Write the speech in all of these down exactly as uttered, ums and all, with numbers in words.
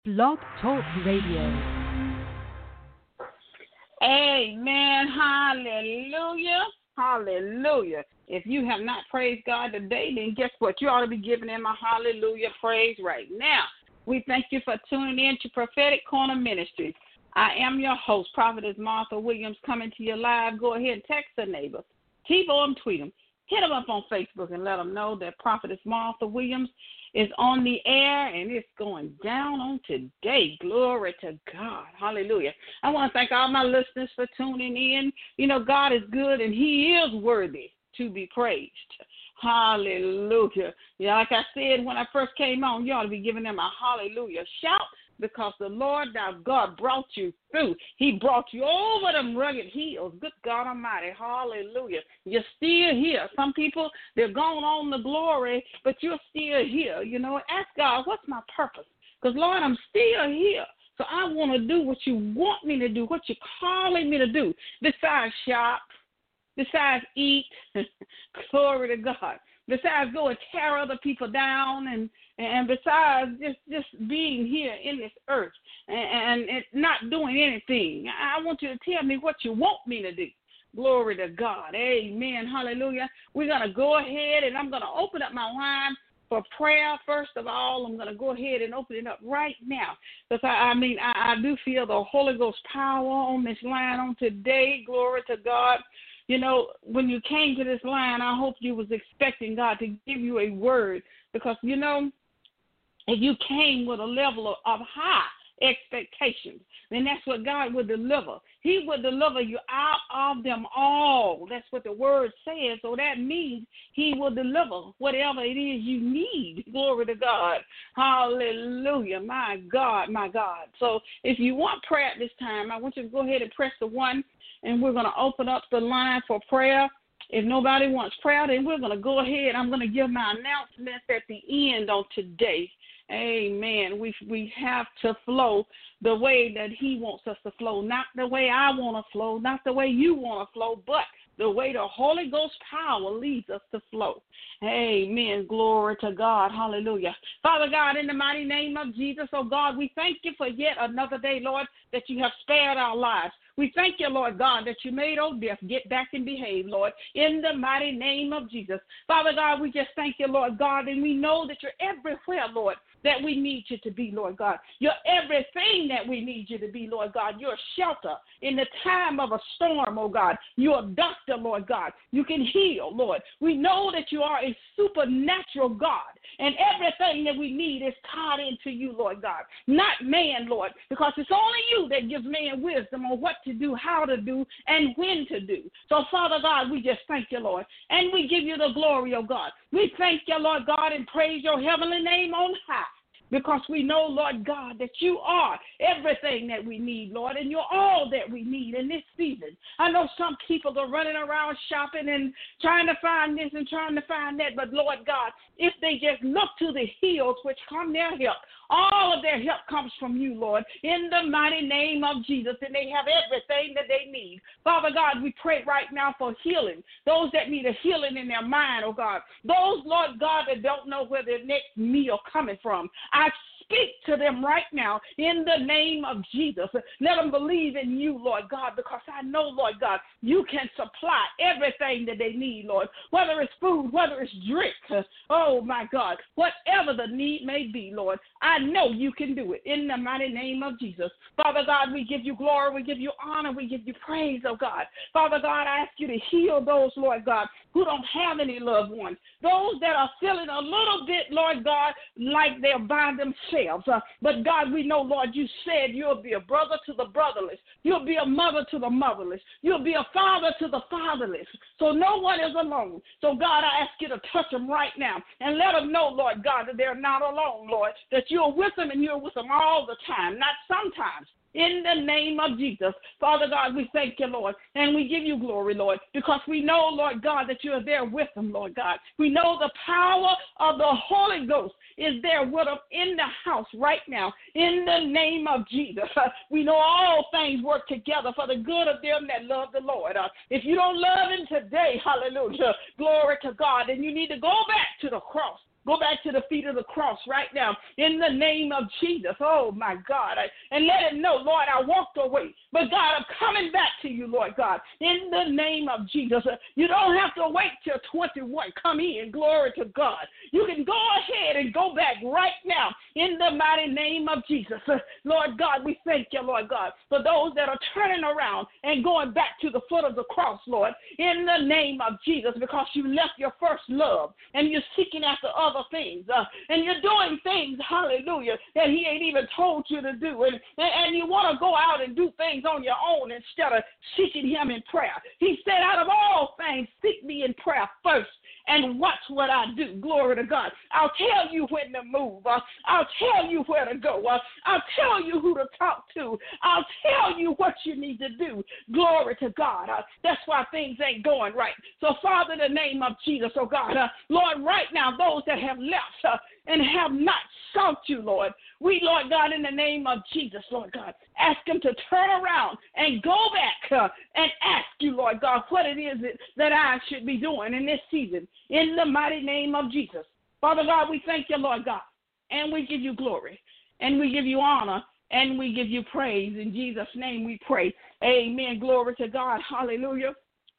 Blog Talk Radio. Amen. Hallelujah. Hallelujah. If you have not praised God today, then guess what? You ought to be giving him a hallelujah praise right now. We thank you for tuning in to Prophetic Corner Ministries. I am your host, Prophetess Martha Williams, coming to you live. Go ahead and text a neighbor. TiVo them, tweet them. Hit them up on Facebook and let them know that Prophetess Martha Williams is on the air, and it's going down on today. Glory to God. Hallelujah. I want to thank all my listeners for tuning in. You know, God is good, and he is worthy to be praised. Hallelujah. Yeah, like I said when I first came on, you ought to be giving them a hallelujah shout, because the Lord thy God brought you through. He brought you over them rugged hills. Good God Almighty. Hallelujah. You're still here. Some people, they're gone on the glory, but you're still here. You know, ask God, what's my purpose? Because, Lord, I'm still here. So I want to do what you want me to do, what you're calling me to do, besides shop, besides eat. Glory to God. Besides go and tear other people down, and and besides just, just being here in this earth and, and not doing anything. I want you to tell me what you want me to do. Glory to God. Amen. Hallelujah. We're going to go ahead, and I'm going to open up my line for prayer. First of all, I'm going to go ahead and open it up right now, because I, I mean, I, I do feel the Holy Ghost power on this line on today. Glory to God. You know, when you came to this line, I hope you was expecting God to give you a word, because, you know, if you came with a level of, of high expectations, then that's what God would deliver. He would deliver you out of them all. That's what the word says. So that means he will deliver whatever it is you need. Glory to God. Hallelujah. My God, my God. So if you want prayer at this time, I want you to go ahead and press the one, and we're going to open up the line for prayer. If nobody wants prayer, then we're going to go ahead. I'm going to give my announcements at the end on today. Amen. We we have to flow the way that he wants us to flow, not the way I want to flow, not the way you want to flow, but the way the Holy Ghost power leads us to flow. Amen. Glory to God. Hallelujah. Father God, in the mighty name of Jesus, oh God, we thank you for yet another day, Lord, that you have spared our lives. We thank you, Lord God, that you made old death get back and behave, Lord, in the mighty name of Jesus. Father God, we just thank you, Lord God, and we know that you're everywhere, Lord, that we need you to be, Lord God. You're everything that we need you to be, Lord God. You're a shelter in the time of a storm, oh God. You're a doctor, Lord God. You can heal, Lord. We know that you are a supernatural God, and everything that we need is tied into you, Lord God. Not man, Lord, because it's only you that gives man wisdom on what to do, how to do, and when to do. So, Father God, we just thank you, Lord, and we give you the glory, oh God. We thank you, Lord God, and praise your heavenly name on high, because we know, Lord God, that you are everything that we need, Lord, and you're all that we need in this season. I know some people are running around shopping and trying to find this and trying to find that, but, Lord God, if they just look to the hills which come their help, all of their help comes from you, Lord, in the mighty name of Jesus, and they have everything that they need. Father God, we pray right now for healing, those that need a healing in their mind, oh God, those, Lord God, that don't know where their next meal coming from. I speak to them right now in the name of Jesus. Let them believe in you, Lord God, because I know, Lord God, you can supply everything that they need, Lord, whether it's food, whether it's drink. Oh, my God, whatever the need may be, Lord, I know you can do it in the mighty name of Jesus. Father God, we give you glory, we give you honor, we give you praise, oh God. Father God, I ask you to heal those, Lord God, who don't have any loved ones, those that are feeling a little bit, Lord God, like they're by themselves. Uh, but God, we know, Lord, you said you'll be a brother to the brotherless. You'll be a mother to the motherless. You'll be a father to the fatherless. So no one is alone. So God, I ask you to touch them right now and let them know, Lord God, that they're not alone, Lord, that you're with them and you're with them all the time, not sometimes. In the name of Jesus, Father God, we thank you, Lord, and we give you glory, Lord, because we know, Lord God, that you are there with them, Lord God. We know the power of the Holy Ghost is there with them in the house right now. In the name of Jesus, uh, we know all things work together for the good of them that love the Lord. Uh, if you don't love him today, hallelujah, glory to God, then you need to go back to the cross. Go back to the feet of the cross right now in the name of Jesus. Oh, my God. And let him know, Lord, I walked away. But, God, I'm coming back to you, Lord God, in the name of Jesus. You don't have to wait till twenty-one. Come in. Glory to God. You can go ahead and go back right now in the mighty name of Jesus. Lord God, we thank you, Lord God, for those that are turning around and going back to the foot of the cross, Lord, in the name of Jesus, because you left your first love and you're seeking after other things, uh, and you're doing things, hallelujah, that he ain't even told you to do, and, and you want to go out and do things on your own instead of seeking him in prayer. He said, out of all things, seek me in prayer first and watch what I do. Glory to God. I'll tell you when to move. Uh, I'll tell you where to go. Uh, I'll tell you who to talk to. I'll tell you what you need to do. Glory to God. Uh, that's why things ain't going right. So, Father, in the name of Jesus, oh God, uh, Lord, right now, those that have left uh, and have not sought you, Lord, we, Lord God, in the name of Jesus, Lord God, ask them to turn around and go back uh, and ask you, Lord God, what it is that, that I should be doing in this season, in the mighty name of Jesus. Father God, we thank you, Lord God, and we give you glory, and we give you honor, and we give you praise. In Jesus' name we pray. Amen. Glory to God. Hallelujah.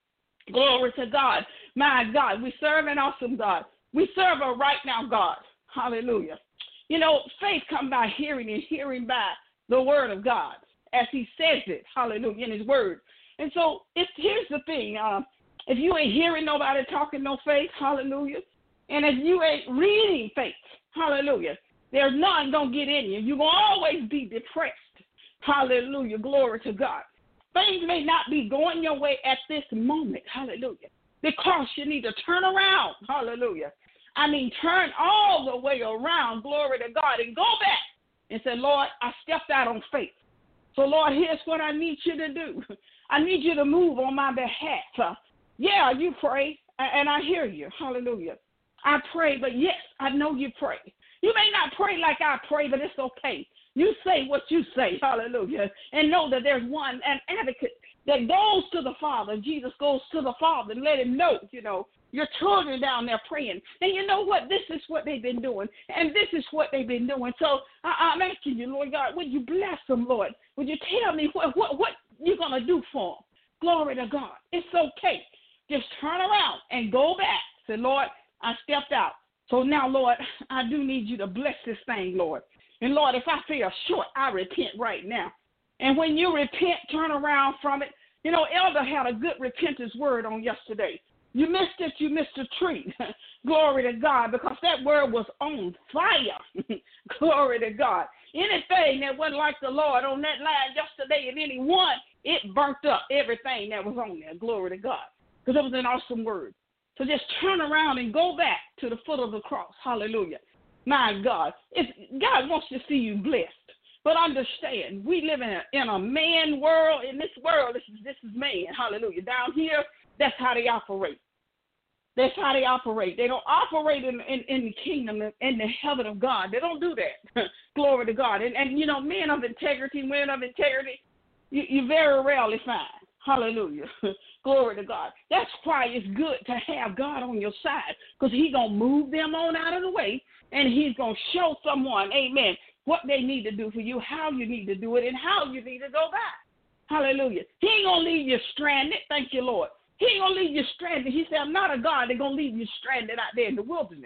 Glory to God. My God, we serve an awesome God. We serve a right now God. Hallelujah. You know, faith comes by hearing and hearing by the word of God, as he says it, hallelujah, in his word. And so it's, here's the thing. Uh, if you ain't hearing nobody talking no faith, hallelujah, and if you ain't reading faith, hallelujah, there's none going to get in you. You're going to always be depressed. Hallelujah. Glory to God. Things may not be going your way at this moment. Hallelujah. Because you need to turn around. Hallelujah. I mean, turn all the way around, glory to God, and go back and say, Lord, I stepped out on faith. So, Lord, here's what I need you to do. I need you to move on my behalf. Uh, yeah, you pray, and I hear you. Hallelujah. I pray, but yes, I know you pray. You may not pray like I pray, but it's okay. You say what you say, hallelujah, and know that there's one, an advocate that goes to the Father. Jesus goes to the Father and let him know, you know, your children down there praying. And you know what? This is what they've been doing. And this is what they've been doing. So I, I'm asking you, Lord God, would you bless them, Lord? Would you tell me what, what, what you're going to do for them? Glory to God. It's okay. Just turn around and go back. Say, Lord, I stepped out. So now, Lord, I do need you to bless this thing, Lord. And, Lord, if I feel short, I repent right now. And when you repent, turn around from it. You know, Elder had a good repentance word on yesterday. You missed it, you missed a treat. Glory to God, because that word was on fire. Glory to God. Anything that wasn't like the Lord on that line yesterday and anyone, it burnt up everything that was on there. Glory to God. Because it was an awesome word. So just turn around and go back to the foot of the cross. Hallelujah. My God. If God wants to see you blessed. But understand, we live in a, in a man world. In this world, this is, this is man. Hallelujah. Down here, that's how they operate. That's how they operate. They don't operate in, in, in the kingdom, in the heaven of God. They don't do that. Glory to God. And, and, you know, men of integrity, women of integrity, you, you very rarely find. Hallelujah. Glory to God. That's why it's good to have God on your side, because he's going to move them on out of the way, and he's going to show someone, amen, what they need to do for you, how you need to do it, and how you need to go back. Hallelujah. He ain't going to leave you stranded. Thank you, Lord. He ain't going to leave you stranded. He said, I'm not a God that's going to leave you stranded out there in the wilderness.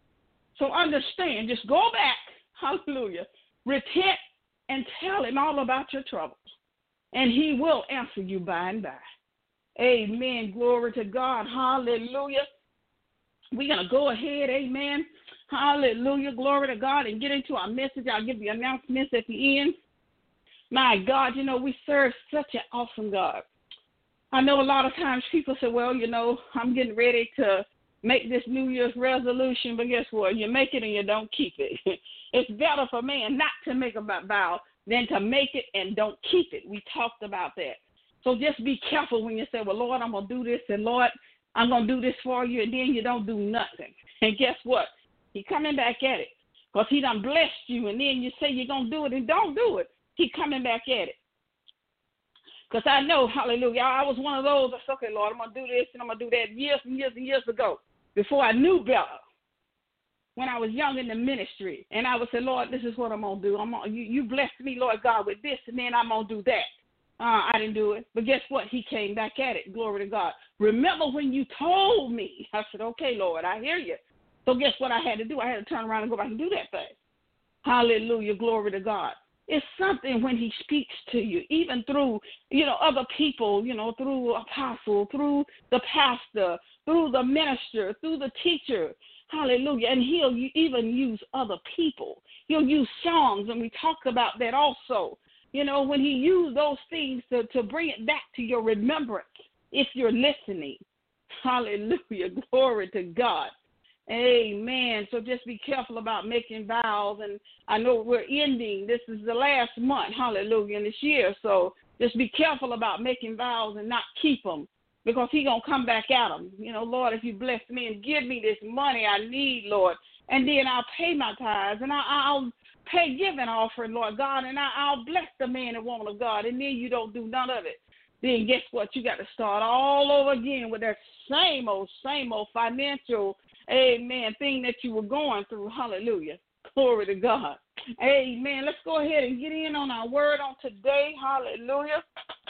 So understand, just go back, hallelujah, repent, and tell him all about your troubles, and he will answer you by and by. Amen. Glory to God. Hallelujah. We're going to go ahead, amen. Hallelujah. Glory to God, and get into our message. I'll give you announcements at the end. My God, you know, we serve such an awesome God. I know a lot of times people say, well, you know, I'm getting ready to make this New Year's resolution, but guess what? You make it and you don't keep it. It's better for man not to make a vow than to make it and don't keep it. We talked about that. So just be careful when you say, well, Lord, I'm going to do this, and Lord, I'm going to do this for you, and then you don't do nothing. And guess what? He coming back at it, because he done blessed you, and then you say you're going to do it and don't do it. He coming back at it. Because I know, hallelujah, I was one of those, I said, okay, Lord, I'm going to do this and I'm going to do that years and years and years ago, before I knew better. when I was young in the ministry, and I would say, Lord, this is what I'm going to do. I'm gonna, you, you blessed me, Lord God, with this, and then I'm going to do that. Uh, I didn't do it. But guess what? He came back at it. Glory to God. Remember when you told me? I said, okay, Lord, I hear you. So guess what I had to do? I had to turn around and go back and do that thing. Hallelujah. Glory to God. It's something when he speaks to you, even through, you know, other people, you know, through apostle, through the pastor, through the minister, through the teacher. Hallelujah. And he'll even use other people. He'll use songs, and we talked about that also. You know, when he used those things to, to bring it back to your remembrance, if you're listening. Hallelujah. Glory to God. Amen. So just be careful about making vows. And I know we're ending. This is the last month, hallelujah, in this year. So just be careful about making vows and not keep them, because he's going to come back at them. You know, Lord, if you bless me and give me this money I need, Lord, and then I'll pay my tithes, and I, I'll pay giving offering, Lord God, and I, I'll bless the man and woman of God, and then you don't do none of it. Then guess what? You got to start all over again with that same old, same old financial, amen, thing that you were going through. Hallelujah. Glory to God. Amen. Let's go ahead and get in on our word on today. Hallelujah.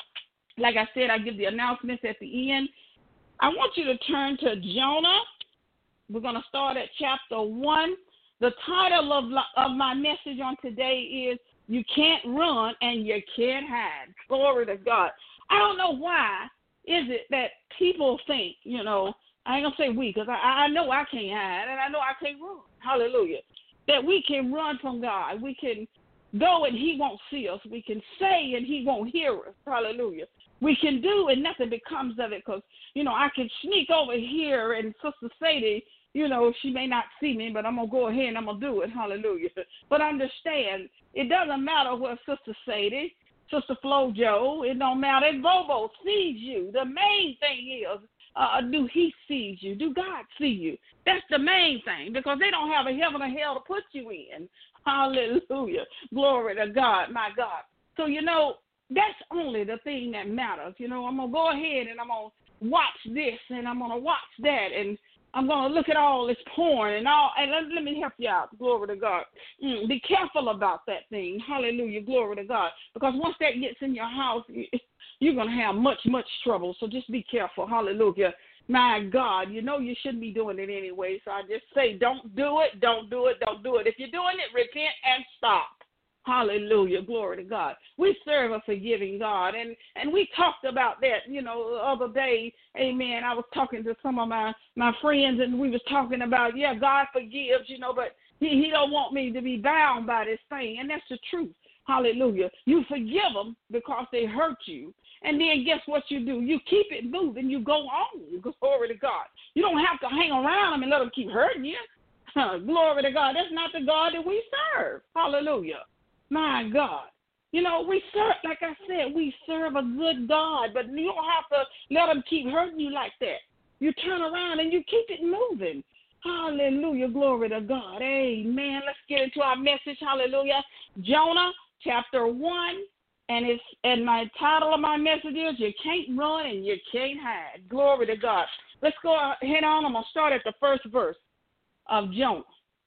Like I said, I give the announcements at the end. I want you to turn to Jonah. We're going to start at chapter one. The title of, of my message on today is You Can't Run and You Can't Hide. Glory to God. I don't know why is it that people think, you know, I ain't going to say we, because I, I know I can't hide, and I know I can't run. Hallelujah. That we can run from God. We can go and he won't see us. We can say and he won't hear us. Hallelujah. We can do and nothing becomes of it, because, you know, I can sneak over here and Sister Sadie, you know, she may not see me, but I'm going to go ahead and I'm going to do it. Hallelujah. But understand, it doesn't matter what Sister Sadie, Sister Flo Joe, it don't matter if Bobo sees you. The main thing is, uh, do he see you? Do God see you? That's the main thing, because they don't have a heaven or hell to put you in. Hallelujah. Glory to God, my God. So, you know, that's only the thing that matters. You know, I'm going to go ahead and I'm going to watch this and I'm going to watch that, and I'm going to look at all this porn and all. And let, let me help you out. Glory to God. Mm, be careful about that thing. Hallelujah. Glory to God. Because once that gets in your house, you're going to have much, much trouble. So just be careful. Hallelujah. My God, you know you shouldn't be doing it anyway. So I just say, don't do it. Don't do it. Don't do it. If you're doing it, repent and stop. Hallelujah. Glory to God. We serve a forgiving God. And, and we talked about that, you know, the other day. Amen. I was talking to some of my, my friends, and we was talking about, yeah, God forgives, you know, but he, he don't want me to be bound by this thing. And that's the truth. Hallelujah. You forgive them because they hurt you. And then guess what you do? You keep it moving. You go on. Glory to God. You don't have to hang around them and let them keep hurting you. Glory to God. That's not the God that we serve. Hallelujah. My God. You know, we serve, like I said, we serve a good God, but you don't have to let them keep hurting you like that. You turn around and you keep it moving. Hallelujah. Glory to God. Amen. Let's get into our message. Hallelujah. Jonah chapter one, and it's and my title of my message is You Can't Run and You Can't Hide. Glory to God. Let's go ahead on. I'm going to start at the first verse of Jonah.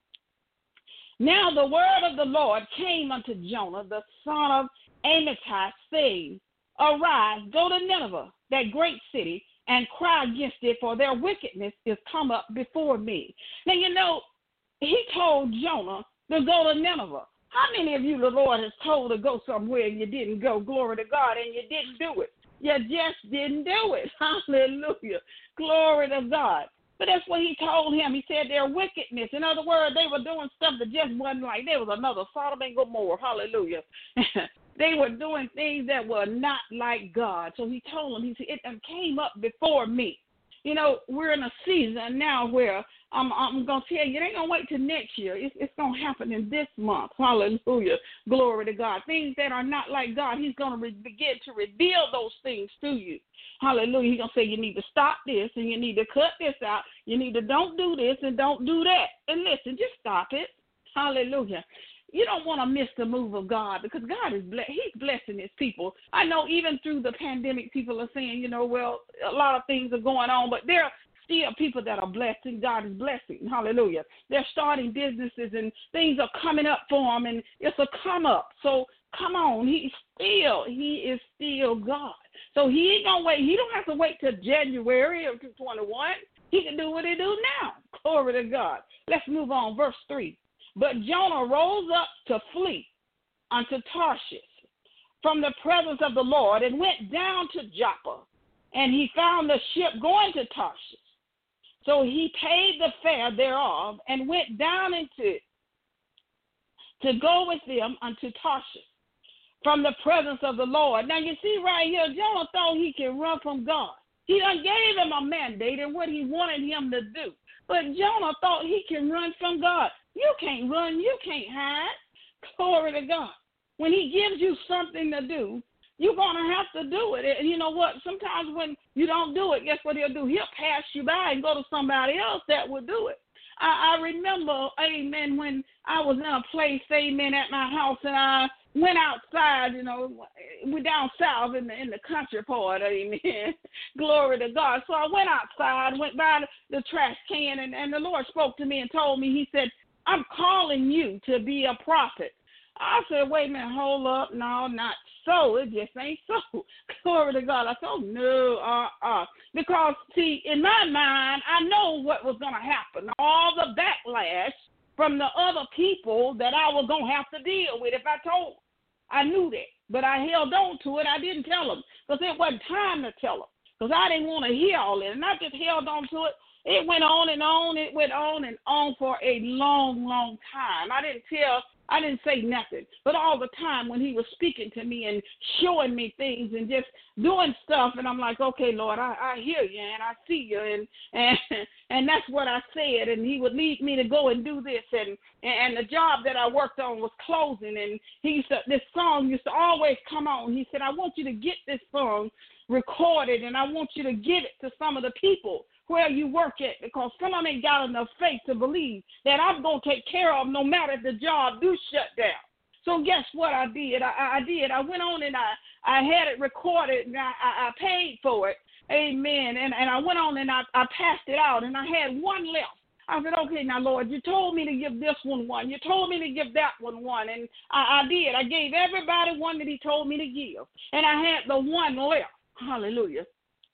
Now the word of the Lord came unto Jonah, the son of Amittai, saying, Arise, go to Nineveh, that great city, and cry against it, for their wickedness is come up before me. Now, you know, he told Jonah to go to Nineveh. How many of you the Lord has told to go somewhere and you didn't go? Glory to God, and you didn't do it. You just didn't do it. Hallelujah. Glory to God. But that's what he told him. He said their wickedness. In other words, they were doing stuff that just wasn't like. There was another Sodom and Gomorrah. Hallelujah. They were doing things that were not like God. So he told them, he said, it came up before me. You know, we're in a season now where I'm, I'm going to tell you, it ain't going to wait till next year. It's, it's going to happen in this month. Hallelujah. Glory to God. Things that are not like God, he's going to re- begin to reveal those things to you. Hallelujah. He's going to say you need to stop this and you need to cut this out. You need to don't do this and don't do that. And listen, just stop it. Hallelujah. You don't want to miss the move of God, because God is ble- he's blessing his people. I know even through the pandemic, people are saying, you know, well, a lot of things are going on, but there are still people that are blessed, and God is blessing. Hallelujah. They're starting businesses, and things are coming up for them, and it's a come up. So come on, he's still, he is still God. So he ain't gonna wait. He don't have to wait till January of twenty-one. He can do what he do now. Glory to God. Let's move on. Verse three. But Jonah rose up to flee unto Tarshish from the presence of the Lord, and went down to Joppa, and he found the ship going to Tarshish. So he paid the fare thereof, and went down into it to go with them unto Tarshish from the presence of the Lord. Now you see right here, Jonah thought he could run from God. He done gave him a mandate and what he wanted him to do. But Jonah thought he can run from God. You can't run, you can't hide. Glory to God. When he gives you something to do, you're going to have to do it. And you know what? Sometimes when you don't do it, guess what he'll do? He'll pass you by and go to somebody else that will do it. I, I remember, amen, when I was in a place, amen, at my house, and I went outside, you know, we're down south in the in the country part, amen. Glory to God. So I went outside, went by the, the trash can, and, and the Lord spoke to me and told me, he said, I'm calling you to be a prophet. I said, wait a minute, hold up. No, not so. It just ain't so. Glory to God. I said, oh, no, uh-uh. Because, see, in my mind, I know what was going to happen. All the backlash from the other people that I was going to have to deal with if I told them. I knew that. But I held on to it. I didn't tell them because it wasn't time to tell them because I didn't want to hear all that. And I just held on to it. It went on and on. It went on and on for a long, long time. I didn't tell I didn't say nothing, but all the time when he was speaking to me and showing me things and just doing stuff, and I'm like, okay, Lord, I, I hear you and I see you, and and and that's what I said, and he would lead me to go and do this, and and the job that I worked on was closing, and he used to, this song used to always come on. He said, I want you to get this song recorded, and I want you to give it to some of the people where you work at, because some of them ain't got enough faith to believe that I'm going to take care of no matter if the job do shut down. So guess what I did? I, I did. I went on and I, I had it recorded, and I, I, I paid for it. Amen. And, and I went on and I, I passed it out, and I had one left. I said, okay, now, Lord, you told me to give this one one. You told me to give that one one, and I, I did. I gave everybody one that he told me to give, and I had the one left. Hallelujah.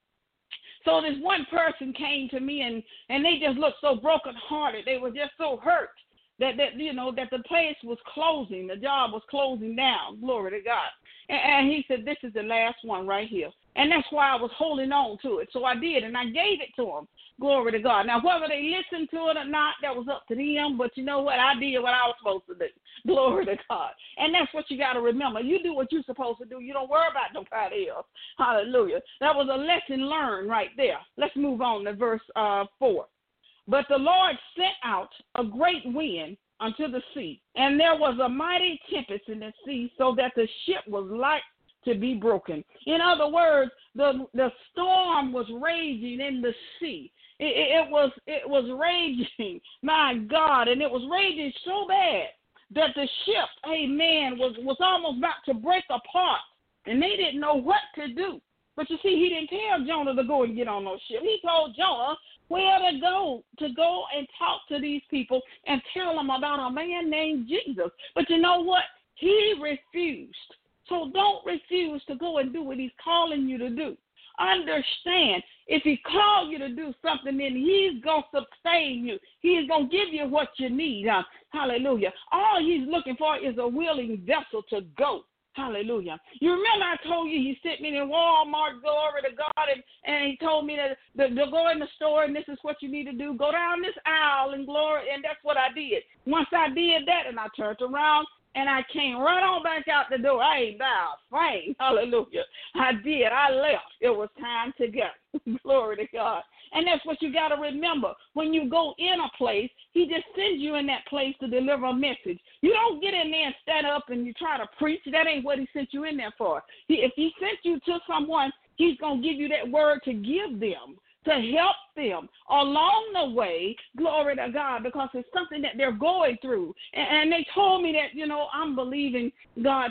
So this one person came to me, and, and they just looked so brokenhearted. They were just so hurt that, that, you know, that the place was closing. The job was closing down. Glory to God. And, and he said, this is the last one right here. And that's why I was holding on to it. So I did, and I gave it to them. Glory to God. Now, whether they listened to it or not, that was up to them. But you know what? I did what I was supposed to do. Glory to God. And that's what you got to remember. You do what you're supposed to do. You don't worry about nobody else. Hallelujah. That was a lesson learned right there. Let's move on to verse uh, four. But the Lord sent out a great wind unto the sea, and there was a mighty tempest in the sea, so that the ship was like to be broken. In other words, the the storm was raging in the sea. It, it, it was it was raging, my God, and it was raging so bad that the ship, amen, was, was almost about to break apart, and they didn't know what to do. But you see, he didn't tell Jonah to go and get on no ship. He told Jonah where to go, to go and talk to these people and tell them about a man named Jesus. But you know what? He refused. So don't refuse to go and do what he's calling you to do. Understand, if he called you to do something, then he's going to sustain you. He's going to give you what you need. Uh, hallelujah. All he's looking for is a willing vessel to go. Hallelujah. You remember I told you he sent me in Walmart, glory to God, and, and he told me to, to, to go in the store, and this is what you need to do. Go down this aisle and glory, and that's what I did. Once I did that, and I turned around, and I came right on back out the door. I ain't bow fame. Hallelujah. I did. I left. It was time to go. Glory to God. And that's what you got to remember. When you go in a place, he just sends you in that place to deliver a message. You don't get in there and stand up and you try to preach. That ain't what he sent you in there for. He, if he sent you to someone, he's going to give you that word to give them, to help them along the way, glory to God, because it's something that they're going through. And, and they told me that, you know, I'm believing God to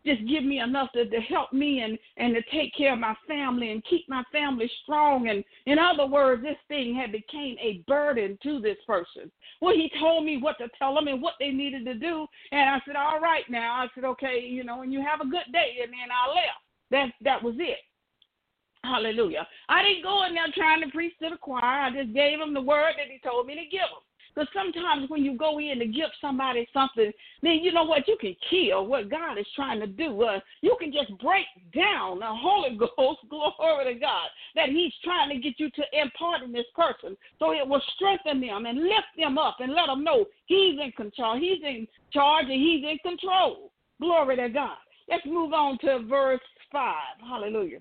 just give me enough to, to help me and, and to take care of my family and keep my family strong. And in other words, this thing had became a burden to this person. Well, he told me what to tell them and what they needed to do. And I said, all right now. I said, okay, you know, and you have a good day. And then I left. That, that was it. Hallelujah. I didn't go in there trying to preach to the choir. I just gave him the word that he told me to give him. Because sometimes when you go in to give somebody something, then you know what? You can kill what God is trying to do. Uh, you can just break down the Holy Ghost, glory to God, that he's trying to get you to impart in this person. So it will strengthen them and lift them up and let them know he's in control. He's in charge and he's in control. Glory to God. Let's move on to verse five. Hallelujah.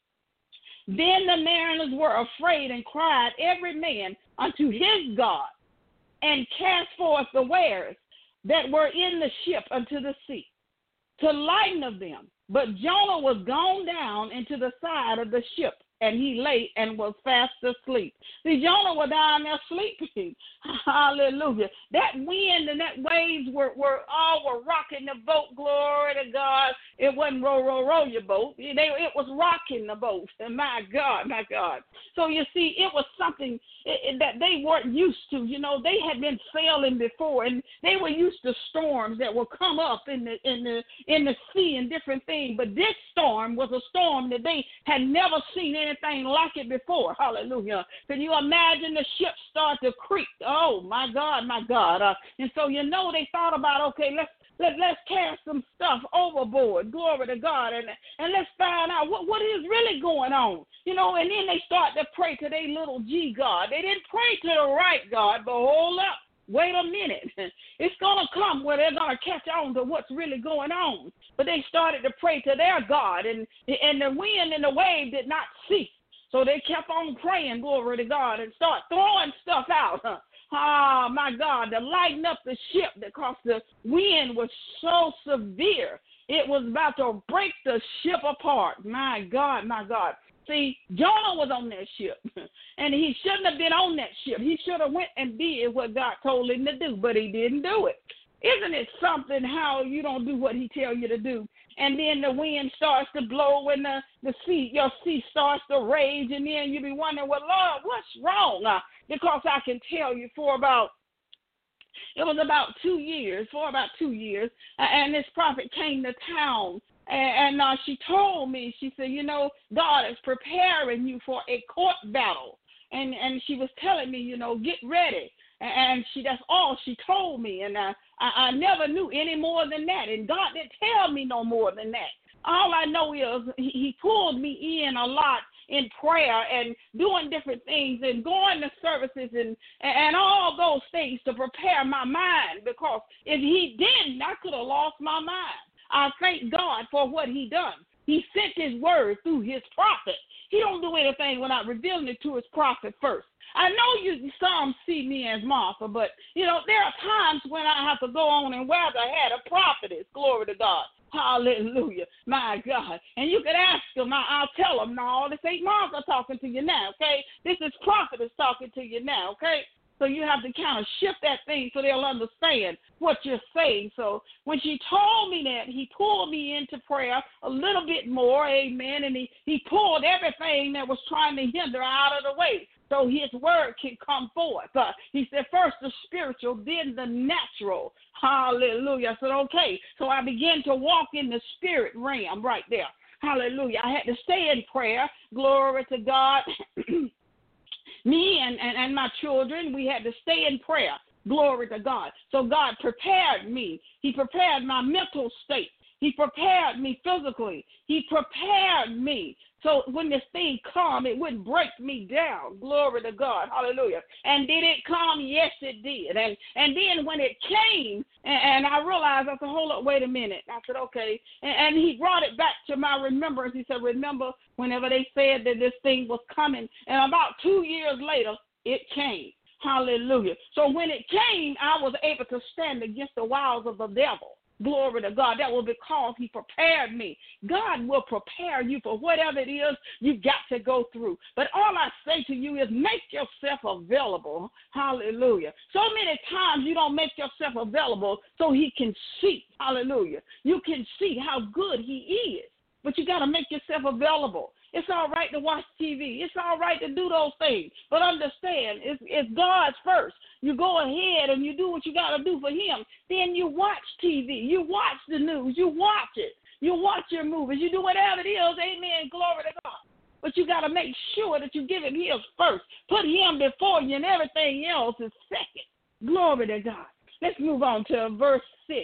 Then the mariners were afraid and cried every man unto his God, and cast forth the wares that were in the ship unto the sea, to lighten of them. But Jonah was gone down into the side of the ship, and he lay and was fast asleep. See, Jonah was down there sleeping. Hallelujah. That wind and that waves were, were all were rocking the boat. Glory to God. It wasn't row, row, row your boat. They, it was rocking the boat. And my God, my God. So you see, it was something it, it, that they weren't used to. You know, they had been sailing before, and they were used to storms that would come up in the in the in the sea and different things. But this storm was a storm that they had never seen anything like it before. Hallelujah. Can you imagine the ship start to creak? Oh, my God, my God. Uh, and so, you know, they thought about, okay, let's Let, let's cast some stuff overboard. Glory to God. And, and let's find out what, what is really going on. You know, and then they start to pray to their little G God. They didn't pray to the right God, but hold up. Wait a minute. It's going to come where they're going to catch on to what's really going on. But they started to pray to their God, and, and the wind and the wave did not cease. So they kept on praying, glory to God, and start throwing stuff out. Huh? Oh, my God, to lighten up the ship because the wind was so severe. It was about to break the ship apart. My God, my God. See, Jonah was on that ship, and he shouldn't have been on that ship. He should have went and did what God told him to do, but he didn't do it. Isn't it something how you don't do what he tell you to do, and then the wind starts to blow and the, the sea, your sea starts to rage, and then you be wondering, well, Lord, what's wrong? Uh, because I can tell you for about, it was about two years, for about two years, uh, and this prophet came to town, and, and uh, she told me, she said, you know, God is preparing you for a court battle, and, and she was telling me, you know, get ready. And she that's all she told me, and uh, I, I never knew any more than that, and God didn't tell me no more than that. All I know is he, he pulled me in a lot in prayer and doing different things and going to services and, and all those things to prepare my mind, because if he didn't, I could have lost my mind. I thank God for what he done. He sent his word through his prophet. He don't do anything without revealing it to his prophet first. I know you some see me as Martha, but, you know, there are times when I have to go on and where I had a prophetess, glory to God. Hallelujah, my God. And you could ask them, I'll tell them, no, this ain't Martha talking to you now, okay? This is prophetess talking to you now, okay? So you have to kind of shift that thing so they'll understand what you're saying. So when she told me that, he pulled me into prayer a little bit more, amen, and he, he pulled everything that was trying to hinder out of the way so his word can come forth. Uh, he said, first the spiritual, then the natural. Hallelujah. I said, okay. So I began to walk in the spirit realm right there. Hallelujah. I had to stay in prayer. Glory to God. Me and, and, and my children, we had to stay in prayer. Glory to God. So God prepared me. He prepared my mental state. He prepared me physically. He prepared me. So when this thing come, it wouldn't break me down. Glory to God. Hallelujah. And did it come? Yes, it did. And and then when it came, and, and I realized, I said, hold up, wait a minute. I said, okay. And, and he brought it back to my remembrance. He said, remember whenever they said that this thing was coming. And about two years later, it came. Hallelujah. So when it came, I was able to stand against the wiles of the devil. Glory to God. That was because he prepared me. God will prepare you for whatever it is you've got to go through. But all I say to you is make yourself available. Hallelujah. So many times you don't make yourself available so he can see. Hallelujah. You can see how good he is. But you got to make yourself available. It's all right to watch T V. It's all right to do those things. But understand, it's, it's God's first. You go ahead and you do what you got to do for him. Then you watch T V. You watch the news. You watch it. You watch your movies. You do whatever it is. Amen. Glory to God. But you got to make sure that you give him his first. Put him before you, and everything else is second. Glory to God. Let's move on to verse six.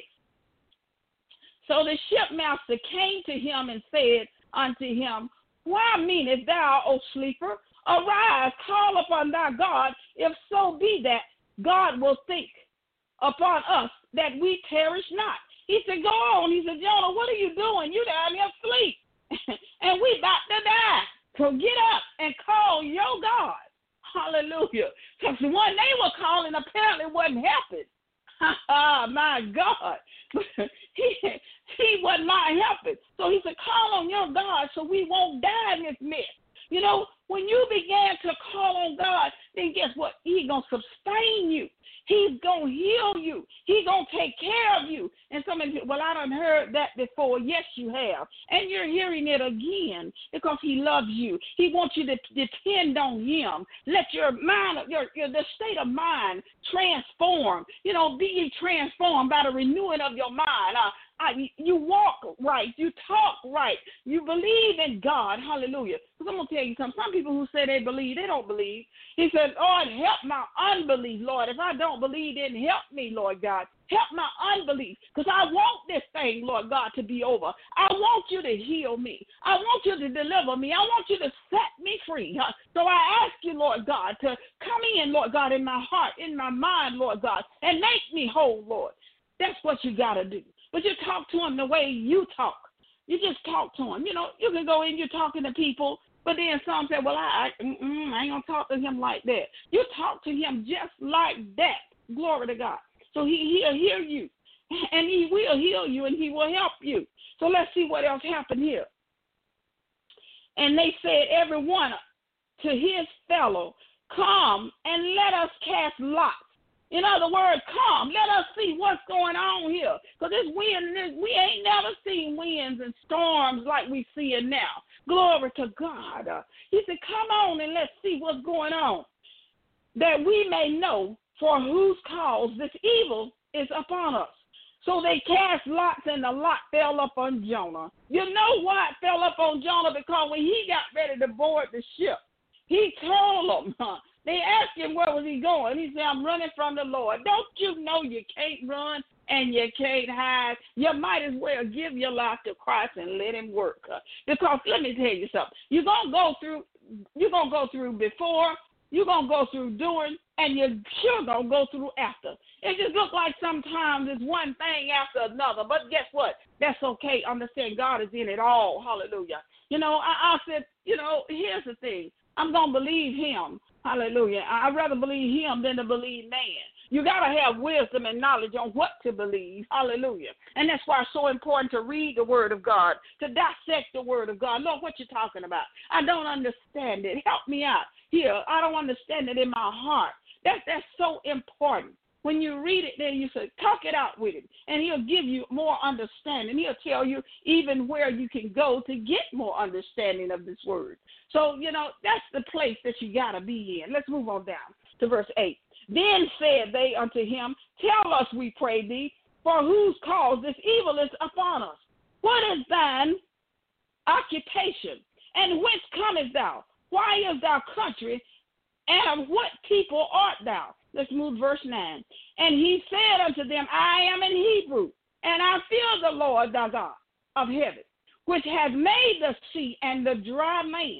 So the shipmaster came to him and said unto him, Why meanest thou, O sleeper? Arise, call upon thy God, if so be that God will think upon us that we perish not. He said, go on. He said, Jonah, what are you doing? You down here asleep, and we about to die. So get up and call your God. Hallelujah. Because the one they were calling apparently wasn't helping. My God. he, he wasn't my helping. So he said, call on your God so we won't die in this mess. You know, when you began to call on God, then guess what? He's going to sustain you. He's going to heal you. He's going to take care of you. And some of you, well, I done heard that before. Yes, you have. And you're hearing it again because he loves you. He wants you to depend on him. Let your mind, your, your the state of mind transform. You know, be ye transformed by the renewing of your mind. Uh, I, you walk right. You talk right. You believe in God. Hallelujah. Because I'm going to tell you something. Some people who say they believe, they don't believe. He said, Lord, help my unbelief, Lord. If I don't believe, then help me, Lord God. Help my unbelief, because I want this thing, Lord God, to be over. I want you to heal me. I want you to deliver me. I want you to set me free. So I ask you, Lord God, to come in, Lord God, in my heart, in my mind, Lord God, and make me whole, Lord. That's what you got to do. But you talk to him the way you talk. You just talk to him. You know, you can go in, you're talking to people, but then some say, well, I, I, mm-mm, I ain't going to talk to him like that. You talk to him just like that. Glory to God. So he, he'll hear you, and he will heal you, and he will help you. So let's see what else happened here. And they said, every one to his fellow, come and let us cast lots. In other words, come, let us see what's going on here. Because this wind, this, we ain't never seen winds and storms like we see it now. Glory to God. Uh, he said, come on and let's see what's going on, that we may know for whose cause this evil is upon us. So they cast lots, and the lot fell up on Jonah. You know why it fell up on Jonah? Because when he got ready to board the ship, he told them, huh, they asked him where was he going. He said, I'm running from the Lord. Don't you know you can't run and you can't hide? You might as well give your life to Christ and let him work. Huh? Because let me tell you something. You're going to go through, you're going to go through before, you're going to go through during, and you're sure going to go through after. It just looks like sometimes it's one thing after another. But guess what? That's okay. Understand God is in it all. Hallelujah. You know, I, I said, you know, here's the thing. I'm going to believe him. Hallelujah. I'd rather believe him than to believe man. You got to have wisdom and knowledge on what to believe. Hallelujah. And that's why it's so important to read the word of God, to dissect the word of God. Lord, what you talking about? I don't understand it. Help me out here. I don't understand it in my heart. That, that's so important. When you read it, then you say, talk it out with him, and he'll give you more understanding. He'll tell you even where you can go to get more understanding of this word. So, you know, that's the place that you got to be in. Let's move on down to verse eight. Then said they unto him, tell us, we pray thee, for whose cause this evil is upon us. What is thine occupation, and whence comest thou? Why is thy country, and of what people art thou? Let's move verse nine. And he said unto them, I am in Hebrew, and I fear the Lord thy God of heaven, which has made the sea and the dry land.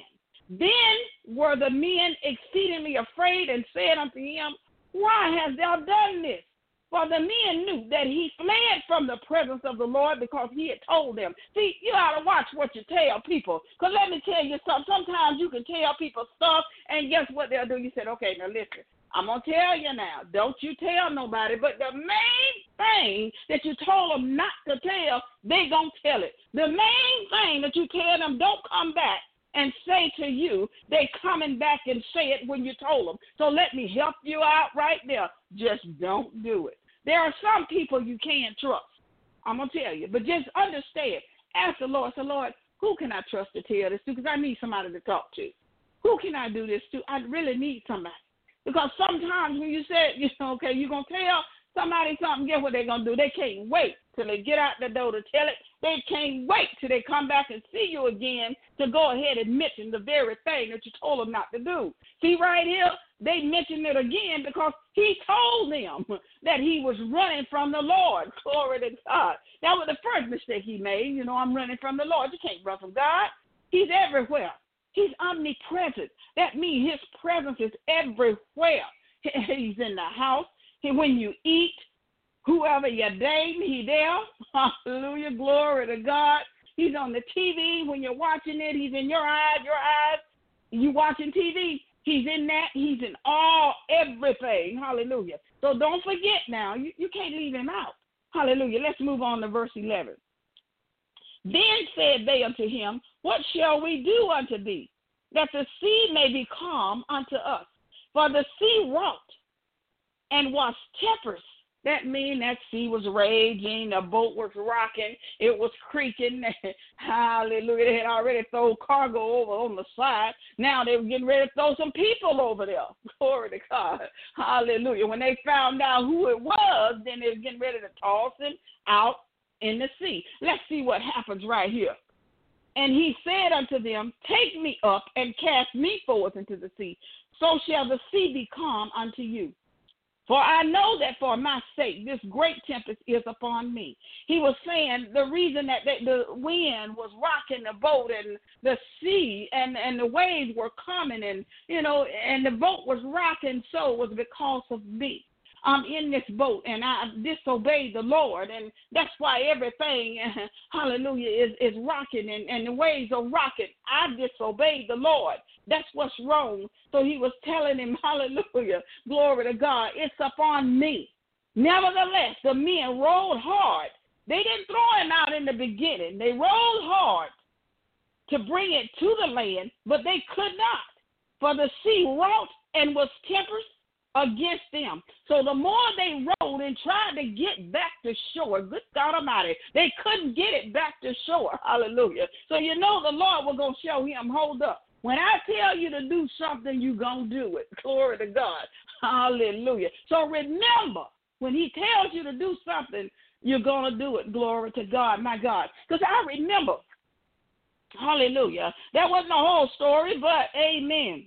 Then were the men exceedingly afraid, and said unto him, why hast thou done this? For the men knew that he fled from the presence of the Lord, because he had told them. See, you ought to watch what you tell people. Because let me tell you something. Sometimes you can tell people stuff, and guess what they'll do? You said, okay, now listen. I'm going to tell you now. Don't you tell nobody. But the main thing that you told them not to tell, they going to tell it. The main thing that you tell them, don't come back and say to you, they coming back and say it when you told them. So let me help you out right there. Just don't do it. There are some people you can't trust. I'm going to tell you. But just understand. Ask the Lord. Say, Lord, who can I trust to tell this to? Because I need somebody to talk to. Who can I do this to? I really need somebody. Because sometimes when you say, you know, okay, you're going to tell somebody something, guess what they're going to do? They can't wait till they get out the door to tell it. They can't wait till they come back and see you again to go ahead and mention the very thing that you told them not to do. See right here, they mentioned it again because he told them that he was running from the Lord. Glory to God. That was the first mistake he made. You know, I'm running from the Lord. You can't run from God. He's everywhere. He's omnipresent. That means his presence is everywhere. He's in the house. When you eat, whoever you're dating, he's there. Hallelujah. Glory to God. He's on the T V. When you're watching it, he's in your eyes, your eyes. You watching T V, he's in that. He's in all, everything. Hallelujah. So don't forget now. You, you can't leave him out. Hallelujah. Let's move on to verse eleven. Then said they unto him, what shall we do unto thee, that the sea may be calm unto us? For the sea wrought and was tempestuous. That means that sea was raging, the boat was rocking, it was creaking. Hallelujah. They had already thrown cargo over on the side. Now they were getting ready to throw some people over there. Glory to God. Hallelujah. When they found out who it was, then they were getting ready to toss him out in the sea. Let's see what happens right here. And he said unto them, take me up and cast me forth into the sea, so shall the sea be calm unto you. For I know that for my sake this great tempest is upon me. He was saying the reason that they, the wind was rocking the boat and the sea and, and the waves were coming and, you know, and the boat was rocking so was because of me. I'm in this boat and I disobeyed the Lord, and that's why everything, hallelujah, is, is rocking and, and the waves are rocking. I disobeyed the Lord. That's what's wrong. So he was telling him, hallelujah, glory to God, it's upon me. Nevertheless, the men rowed hard. They didn't throw him out in the beginning. They rowed hard to bring it to the land, but they could not. For the sea wrought and was tempestuous against them. So the more they rowed and tried to get back to shore, good God Almighty, they couldn't get it back to shore. Hallelujah. So you know the Lord was going to show him, hold up. When I tell you to do something, you're going to do it. Glory to God. Hallelujah. So remember, when he tells you to do something, you're going to do it. Glory to God, my God. Because I remember, hallelujah, that wasn't the whole story, but amen.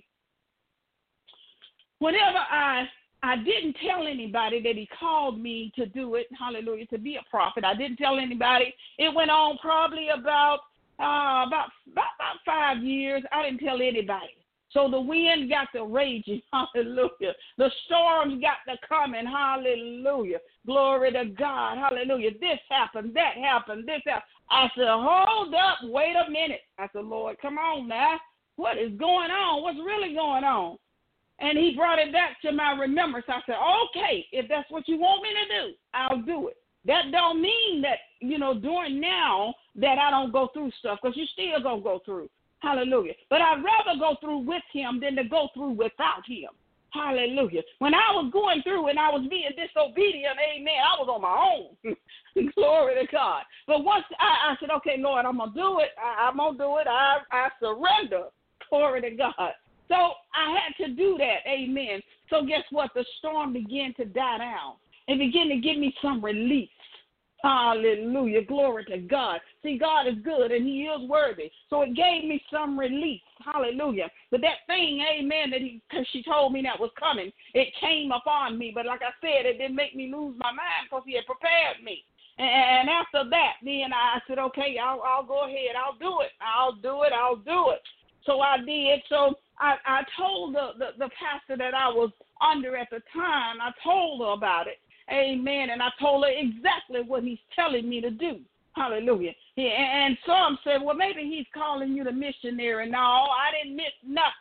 Whenever I I didn't tell anybody that he called me to do it, hallelujah, to be a prophet. I didn't tell anybody. It went on probably about uh, about, about about five years. I didn't tell anybody. So the wind got to raging, hallelujah. The storms got to coming, hallelujah. Glory to God, hallelujah. This happened, that happened, this happened. I said, hold up, wait a minute. I said, Lord, come on now. What is going on? What's really going on? And he brought it back to my remembrance. I said, okay, if that's what you want me to do, I'll do it. That don't mean that, you know, during now that I don't go through stuff, because you still going to go through. Hallelujah. But I'd rather go through with him than to go through without him. Hallelujah. When I was going through and I was being disobedient, amen, I was on my own. Glory to God. But once I, I said, okay, Lord, I'm going to do it. I, I'm going to do it. I, I surrender. Glory to God. So I had to do that, amen. So guess what? The storm began to die down. It began to give me some relief. Hallelujah. Glory to God. See, God is good and he is worthy. So it gave me some relief. Hallelujah. But that thing, amen, that he, cause she told me that was coming, it came upon me. But like I said, it didn't make me lose my mind because he had prepared me. And after that, then I said, okay, I'll, I'll go ahead. I'll do it. I'll do it. I'll do it. So I did. So I, I told the, the, the pastor that I was under at the time, I told her about it. Amen. And I told her exactly what he's telling me to do. Hallelujah. Yeah, and some said, well, maybe he's calling you the missionary. No, I didn't miss nothing.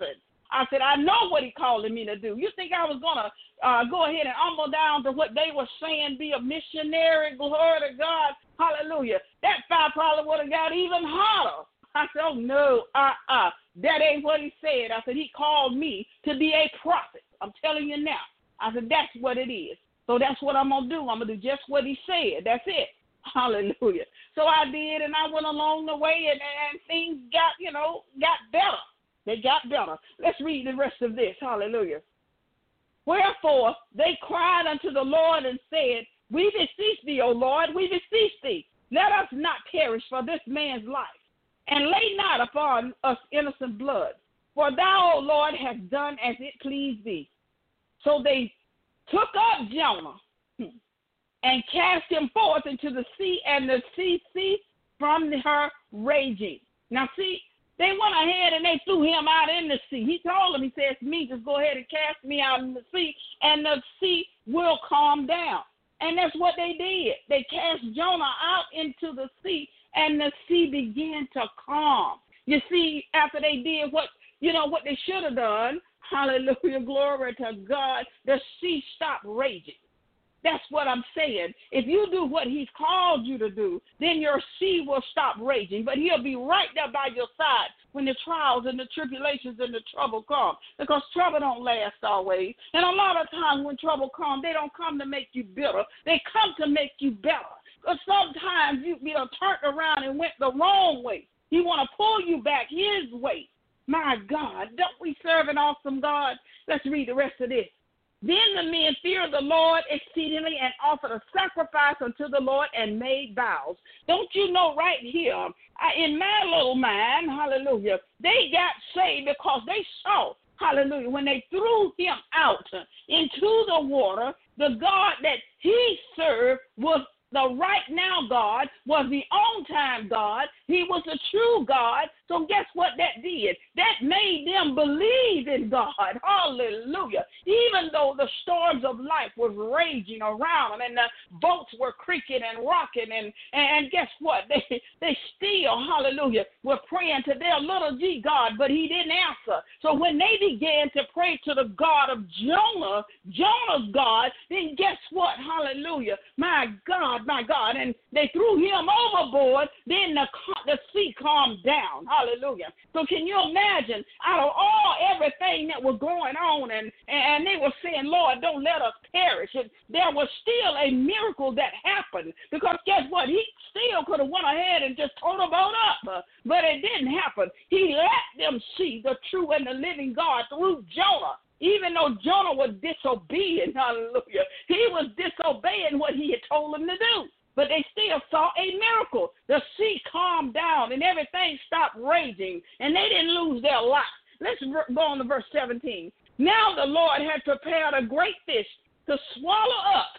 I said, I know what he calling me to do. You think I was going to uh, go ahead and humble down to what they were saying, be a missionary, glory to God, hallelujah. That fire probably would have got even hotter. I said, oh, no, uh-uh, that ain't what he said. I said, he called me to be a prophet. I'm telling you now. I said, that's what it is. So that's what I'm going to do. I'm going to do just what he said. That's it. Hallelujah. So I did, and I went along the way, and, and things got, you know, got better. They got better. Let's read the rest of this. Hallelujah. Wherefore they cried unto the Lord and said, we beseech thee, O Lord, we beseech thee, let us not perish for this man's life, and lay not upon us innocent blood. For thou, O Lord, hast done as it pleased thee. So they took up Jonah and cast him forth into the sea, and the sea ceased from her raging. Now, see, they went ahead and they threw him out in the sea. He told them, he says to me, just go ahead and cast me out in the sea, and the sea will calm down. And that's what they did. They cast Jonah out into the sea, and the sea began to calm. You see, after they did what, you know, what they should have done, hallelujah, glory to God, the sea stopped raging. That's what I'm saying. If you do what he's called you to do, then your sea will stop raging. But he'll be right there by your side when the trials and the tribulations and the trouble come. Because trouble don't last always. And a lot of times when trouble comes, they don't come to make you bitter. They come to make you better. Because sometimes you, you know, turned around and went the wrong way. He want to pull you back his way. My God, don't we serve an awesome God? Let's read the rest of this. Then the men feared the Lord exceedingly and offered a sacrifice unto the Lord and made vows. Don't you know right here, I, in my little mind, hallelujah, they got saved because they saw, hallelujah, when they threw him out into the water, the God that he served was the right now God, was the on-time God. He was the true God. So guess what that did? That made them believe in God. Hallelujah. Even though the storms of life was raging around them and the boats were creaking and rocking, and, and guess what? They, they still, hallelujah, were praying to their little G God, but he didn't answer. So when they began to pray to the God of Jonah, Jonah's God, then guess what? Hallelujah. My God, my God. And they threw him overboard. Then the, the sea calmed down. Hallelujah. So can you imagine, out of all everything that was going on, and, and they were saying, Lord, don't let us perish. And there was still a miracle that happened, because guess what? He still could have went ahead and just tore the boat up, uh, but it didn't happen. He let them see the true and the living God through Jonah. Even though Jonah was disobedient, hallelujah, he was disobeying what he had told him to do. But they still saw a miracle. The sea calmed down and everything stopped raging, and they didn't lose their life. Let's go on to verse seventeen. Now the Lord had prepared a great fish to swallow up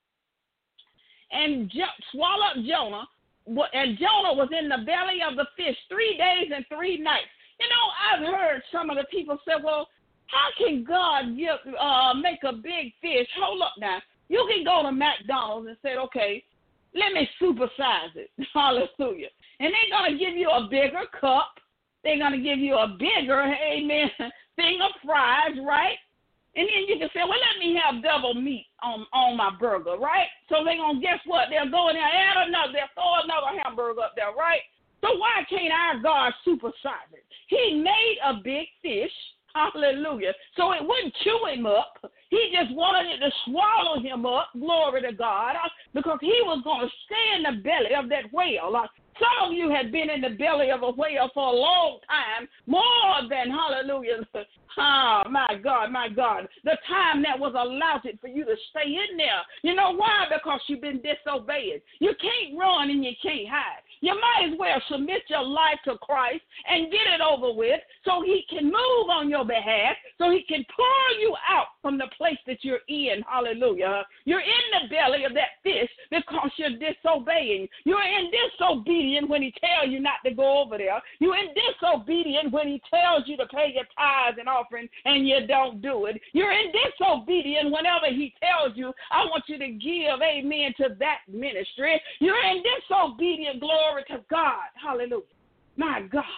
and jo- swallow up Jonah, and Jonah was in the belly of the fish three days and three nights. You know, I've heard some of the people say, well, how can God give, uh, make a big fish? Hold up now. You can go to McDonald's and say, okay, let me supersize it. Hallelujah. And they're going to give you a bigger cup. They're going to give you a bigger, amen, thing of fries, right? And then you can say, well, let me have double meat on, on my burger, right? So they're going to, guess what? They'll go in there, add another, they'll throw another hamburger up there, right? So why can't our God supersize it? He made a big fish. Hallelujah. So it wouldn't chew him up. He just wanted it to swallow him up, glory to God, because he was going to stay in the belly of that whale. Some of you have been in the belly of a whale for a long time, more than, hallelujah, oh, my God, my God, the time that was allotted for you to stay in there. You know why? Because you've been disobeying. You can't run and you can't hide. You might as well submit your life to Christ and get it over with so he can move on your behalf, so he can pull you out from the place that you're in. Hallelujah. You're in the belly of that fish because you're disobeying. You're in disobedience when he tells you not to go over there. You're in disobedience when he tells you to pay your tithes and offering and you don't do it. You're in disobedience whenever he tells you, I want you to give, amen, to that ministry. You're in disobedience, glory to God. Hallelujah. My God.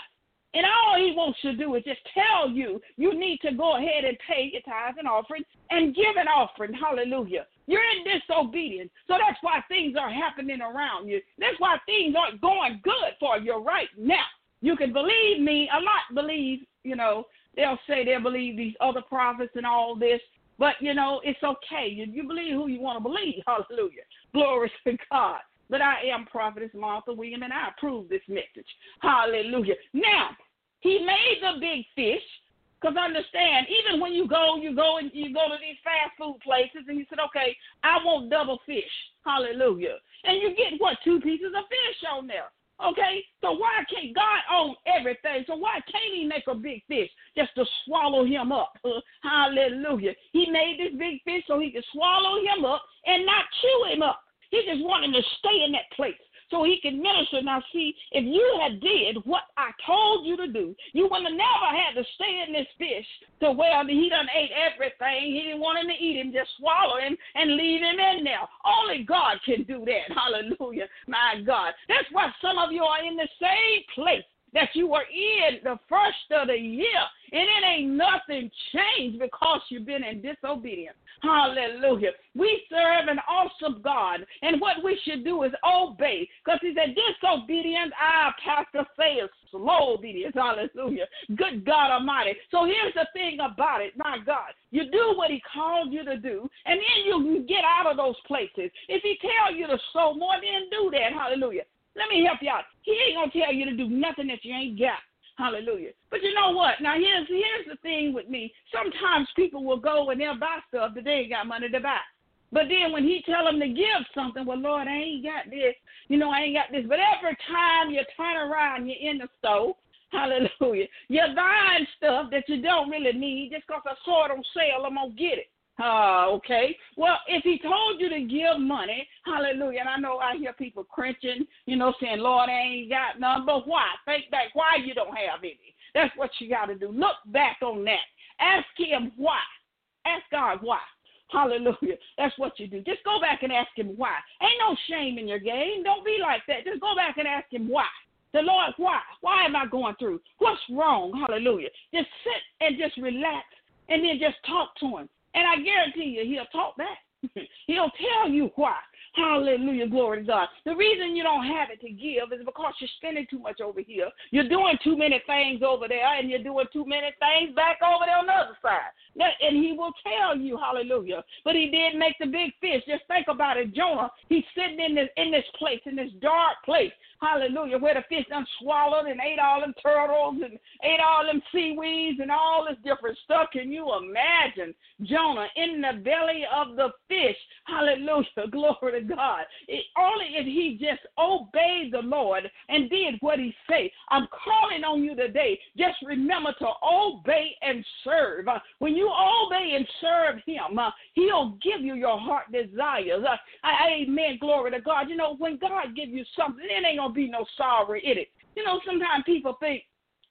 And all he wants to do is just tell you, you need to go ahead and pay your tithes and offering and give an offering. Hallelujah. You're in disobedience. So that's why things are happening around you. That's why things aren't going good for you right now. You can believe me. A lot believe, you know, they'll say they'll believe these other prophets and all this. But, you know, it's okay. You, you believe who you want to believe. Hallelujah. Glory to God. But I am Prophetess Martha Williams, and I approve this message. Hallelujah. Now, he made the big fish, because understand, even when you go, you go and you go to these fast food places, and you said, okay, I want double fish. Hallelujah. And you get, what, two pieces of fish on there. Okay? So why can't God own everything? So why can't he make a big fish just to swallow him up? Hallelujah. He made this big fish so he could swallow him up and not chew him up. He just wanted to stay in that place so he could minister. Now, see, if you had did what I told you to do, you would have never had to stay in this fish to where he done ate everything. He didn't want him to eat him, just swallow him and leave him in there. Only God can do that. Hallelujah. My God. That's why some of you are in the same place that you were in the first of the year, and it ain't nothing changed because you've been in disobedience. Hallelujah. We serve an awesome God, and what we should do is obey, because he said disobedience, our pastor says slow obedience. Hallelujah. Good God Almighty. So here's the thing about it, my God. You do what he called you to do, and then you get out of those places. If he tell you to sow more, then do that. Hallelujah. Let me help you out. He ain't going to tell you to do nothing that you ain't got. Hallelujah. But you know what? Now, here's here's the thing with me. Sometimes people will go and they'll buy stuff that they ain't got money to buy. But then when he tell them to give something, well, Lord, I ain't got this. You know, I ain't got this. But every time you turn around, you're in the store. Hallelujah. You're buying stuff that you don't really need just because I saw it on sale, I'm going to get it. Uh, okay. Well, if he told you to give money, hallelujah, and I know I hear people cringing, you know, saying, Lord, I ain't got none, but why? Think back why you don't have any. That's what you got to do. Look back on that. Ask him why. Ask God why. Hallelujah. That's what you do. Just go back and ask him why. Ain't no shame in your game. Don't be like that. Just go back and ask him why. The Lord, why? Why am I going through? What's wrong? Hallelujah. Just sit and just relax and then just talk to him. And I guarantee you, he'll talk back. He'll tell you why. Hallelujah, glory to God. The reason you don't have it to give is because you're spending too much over here. You're doing too many things over there, and you're doing too many things back over there on the other side. And he will tell you, hallelujah. But he did make the big fish. Just think about it. Jonah, he's sitting in this in this place, in this dark place. Hallelujah, where the fish done swallowed and ate all them turtles and ate all them seaweeds and all this different stuff. Can you imagine Jonah in the belly of the fish? Hallelujah, glory to God. It, only if he just obeyed the Lord and did what he said. I'm calling on you today. Just remember to obey and serve. Uh, when you obey and serve him, uh, he'll give you your heart desires. Uh, I, amen, glory to God. You know, when God gives you something, it ain't going to be no sorrow in it. You know, sometimes people think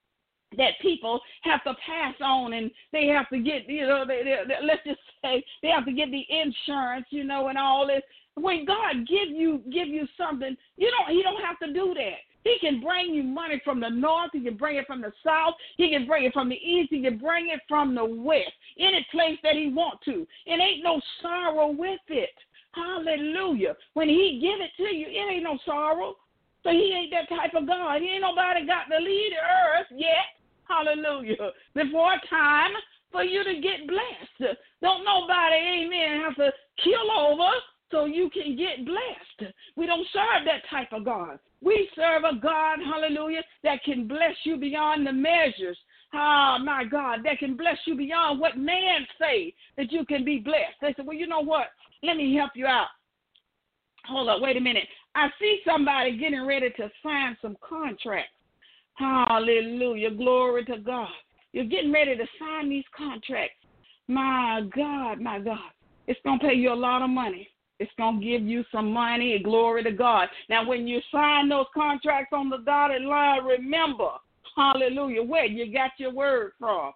that people have to pass on and they have to get, you know, they, they, they, let's just say they have to get the insurance, you know, and all this. When God give you give you something, you don't he don't have to do that. He can bring you money from the north. He can bring it from the south. He can bring it from the east. He can bring it from the west. Any place that he want to. It ain't no sorrow with it. Hallelujah. When he give it to you, it ain't no sorrow. So he ain't that type of God. He ain't nobody got to lead the earth yet. Hallelujah. Before time for you to get blessed. Don't nobody, amen, have to kill over so you can get blessed. We don't serve that type of God. We serve a God, hallelujah, that can bless you beyond the measures. Ah, my God, that can bless you beyond what man say that you can be blessed. They said, well, you know what? Let me help you out. Hold up, wait a minute. I see somebody getting ready to sign some contracts. Hallelujah, glory to God. You're getting ready to sign these contracts. My God, my God. It's going to pay you a lot of money. It's going to give you some money, glory to God. Now, when you sign those contracts on the dotted line, remember, hallelujah, where you got your word from.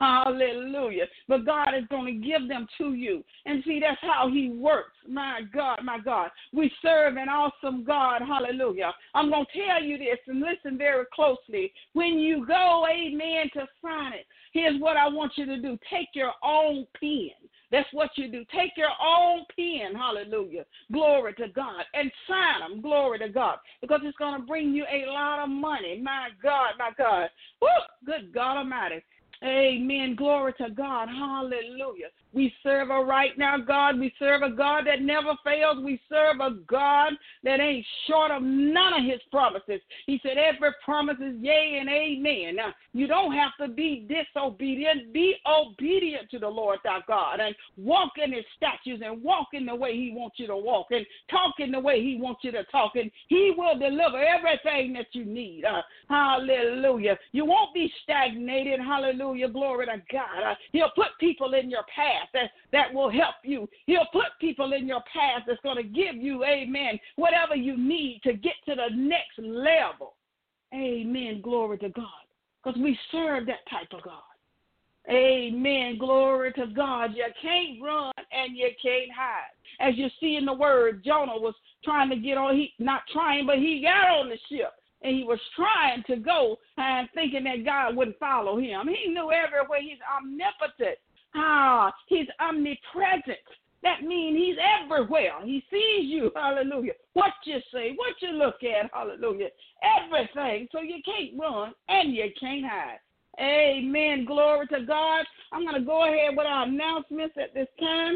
Hallelujah. But God is going to give them to you. And see, that's how he works. My God, my God. We serve an awesome God. Hallelujah. I'm going to tell you this, and listen very closely. When you go, amen, to sign it, here's what I want you to do. Take your own pen. That's what you do. Take your own pen, hallelujah, glory to God, and sign them, glory to God, because it's going to bring you a lot of money. My God, my God. Woo, good God Almighty. Amen. Glory to God. Hallelujah. We serve a right now God. We serve a God that never fails. We serve a God that ain't short of none of his promises. He said every promise is yea and amen. Now, you don't have to be disobedient. Be obedient to the Lord thy God and walk in his statutes and walk in the way he wants you to walk and talk in the way he wants you to talk, and he will deliver everything that you need. Uh, hallelujah. You won't be stagnated. Hallelujah. Glory to God. Uh, he'll put people in your path that, that will help you. He'll put people in your path that's going to give you, amen, whatever you need to get to the next level. Amen. Glory to God. Because we serve that type of God. Amen. Glory to God. You can't run and you can't hide. As you see in the word, Jonah was trying to get on, he not trying, but he got on the ship. And he was trying to go and thinking that God wouldn't follow him. He knew everywhere. He's omnipotent. Ah, he's omnipresent. That means he's everywhere. He sees you. Hallelujah. What you say, what you look at. Hallelujah. Everything. So you can't run and you can't hide. Amen. Glory to God. I'm going to go ahead with our announcements at this time.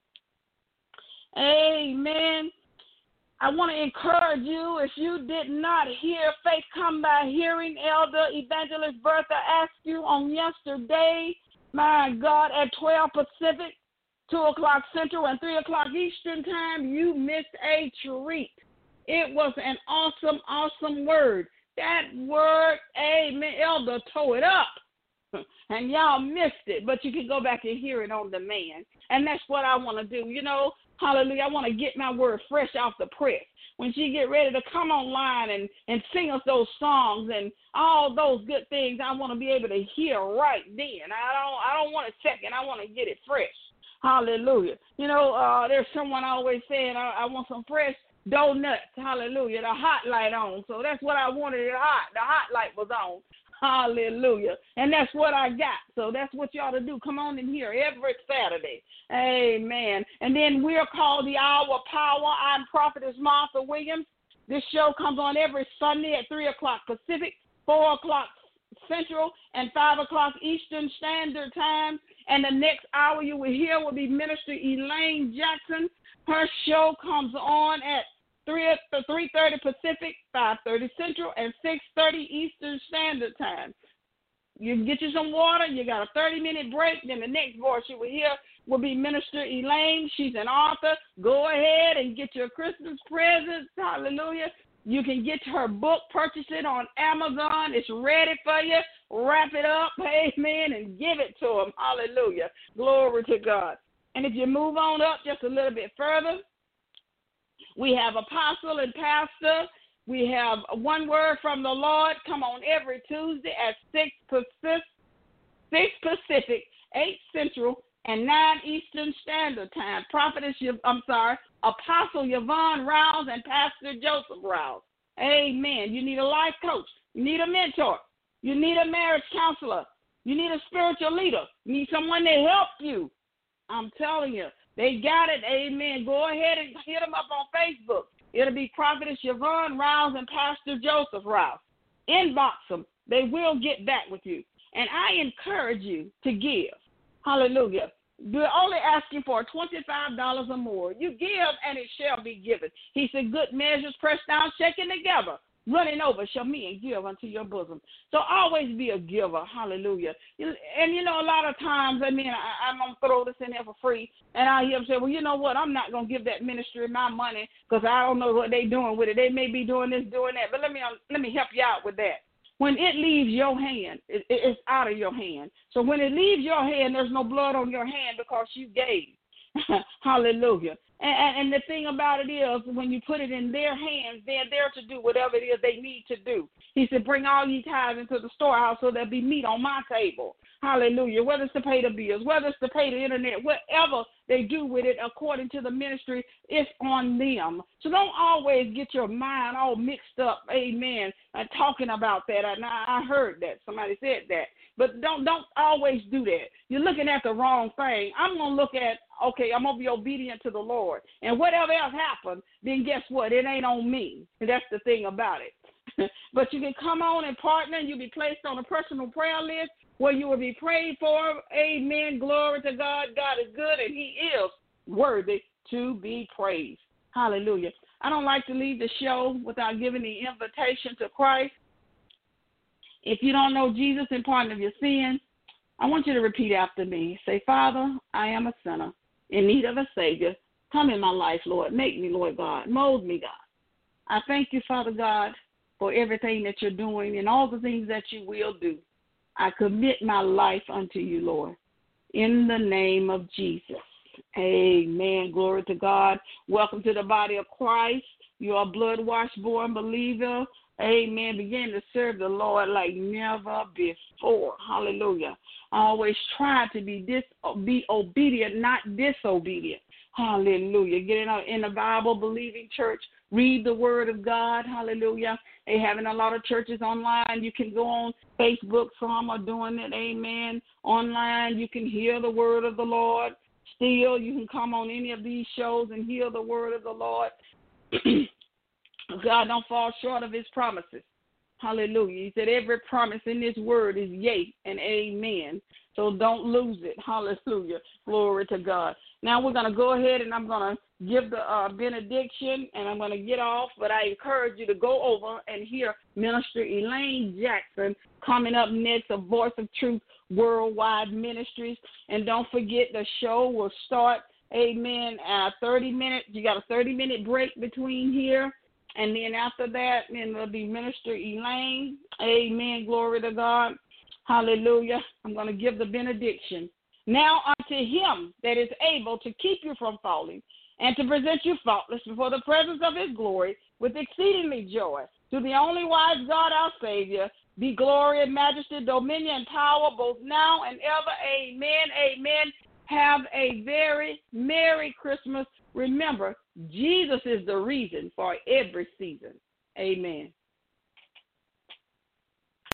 Amen. I want to encourage you, if you did not hear Faith Come by Hearing, Elder Evangelist Bertha asked you on yesterday, my God, at twelve Pacific, two o'clock Central, and three o'clock Eastern time, you missed a treat. It was an awesome, awesome word. That word, amen, Elder tore it up. And y'all missed it, but you can go back and hear it on demand. And that's what I want to do. You know, hallelujah, I want to get my word fresh off the press. When she get ready to come online and, and sing us those songs and all those good things, I want to be able to hear right then. I don't I don't want a second. I want to get it fresh. Hallelujah. You know, uh, there's someone always saying, I, I want some fresh donuts. Hallelujah. The hot light on. So that's what I wanted it hot. The hot light was on. Hallelujah. And that's what I got. So that's what you ought to do. Come on in here every Saturday. Amen. And then we're called the Hour of Power. I'm Prophetess Martha Williams. This show comes on every Sunday at three o'clock Pacific, four o'clock Central, and five o'clock Eastern Standard Time. And the next hour you will hear will be Minister Elaine Jackson. Her show comes on at three thirty Pacific, five thirty Central, and six thirty Eastern Standard Time. You can get you some water. You got a thirty-minute break. Then the next voice you will hear will be Minister Elaine. She's an author. Go ahead and get your Christmas presents. Hallelujah. You can get her book, purchase it on Amazon. It's ready for you. Wrap it up, amen, and give it to them. Hallelujah. Glory to God. And if you move on up just a little bit further, we have apostle and pastor. We have one word from the Lord. Come on every Tuesday at six Pacific, six Pacific, eight Central, and nine Eastern Standard Time. Prophetess, I'm sorry, Apostle Yvonne Rouse and Pastor Joseph Rouse. Amen. You need a life coach. You need a mentor. You need a marriage counselor. You need a spiritual leader. You need someone to help you. I'm telling you, they got it. Amen. Go ahead and hit them up on Facebook. It'll be Prophetess Yvonne Rouse and Pastor Joseph Rouse. Inbox them. They will get back with you. And I encourage you to give. Hallelujah. We're only asking for twenty-five dollars or more. You give and it shall be given. He said, good measures pressed down, shaken together, running over shall men give unto your bosom. So always be a giver. Hallelujah. And, you know, a lot of times, I mean, I, I'm going to throw this in there for free, and I hear them say, well, you know what, I'm not going to give that ministry my money because I don't know what they're doing with it. They may be doing this, doing that, but let me let me help you out with that. When it leaves your hand, it, it's out of your hand. So when it leaves your hand, there's no blood on your hand because you gave. Hallelujah. And, and, and the thing about it is, when you put it in their hands, they're there to do whatever it is they need to do. He said, bring all ye tithes into the storehouse so there'll be meat on my table. Hallelujah. Whether it's to pay the bills, whether it's to pay the internet, whatever they do with it according to the ministry, it's on them. So don't always get your mind all mixed up, amen, and talking about that. And I heard that. Somebody said that. But don't don't always do that. You're looking at the wrong thing. I'm going to look at, okay, I'm going to be obedient to the Lord. And whatever else happens, then guess what? It ain't on me. And that's the thing about it. But you can come on and partner, and you'll be placed on a personal prayer list where you will be prayed for. Amen. Glory to God. God is good, and he is worthy to be praised. Hallelujah. I don't like to leave the show without giving the invitation to Christ. If you don't know Jesus and pardon of your sins, I want you to repeat after me. Say, Father, I am a sinner in need of a Savior. Come in my life, Lord. Make me, Lord God. Mold me, God. I thank you, Father God, for everything that you're doing and all the things that you will do. I commit my life unto you, Lord, in the name of Jesus. Amen. Glory to God. Welcome to the body of Christ. You are a blood-washed, born believer. Amen. Begin to serve the Lord like never before. Hallelujah. I always try to be dis- be obedient, not disobedient. Hallelujah. Get in a, in a Bible-believing church. Read the Word of God. Hallelujah. They having a lot of churches online. You can go on Facebook. Some are doing it. Amen. Online, you can hear the Word of the Lord. Still, you can come on any of these shows and hear the Word of the Lord. God don't fall short of his promises. Hallelujah. He said every promise in this word is yea and amen. So don't lose it. Hallelujah. Glory to God. Now we're going to go ahead and I'm going to give the uh, benediction and I'm going to get off. But I encourage you to go over and hear Minister Elaine Jackson coming up next, a Voice of Truth Worldwide Ministries. And don't forget the show will start, amen, uh, thirty minutes. You got a thirty minute break between here. And then after that, then there'll be Minister Elaine. Amen. Glory to God. Hallelujah. I'm going to give the benediction. Now unto him that is able to keep you from falling and to present you faultless before the presence of his glory with exceedingly joy. To the only wise God, our Savior, be glory and majesty, dominion and power, both now and ever. Amen. Amen. Have a very Merry Christmas. Remember, Jesus is the reason for every season. Amen.